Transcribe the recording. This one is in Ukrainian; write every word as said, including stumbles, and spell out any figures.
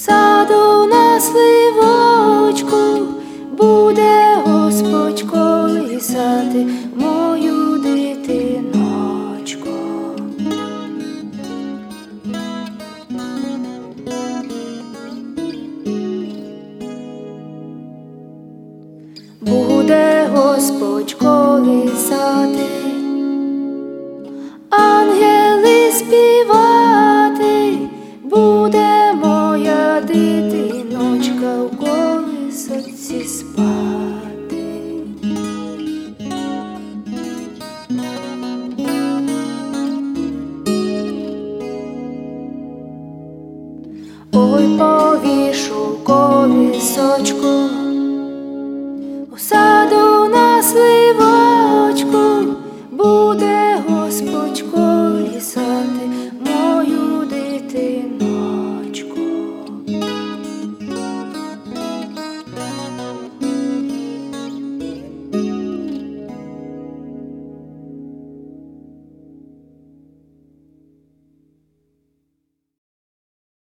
саду на сливочку буде Господь колисати мою дитиночку. Буде Господь колисати, ангели співати, буде моя дитиночка в колисочці спати. Ой, повішу колисочку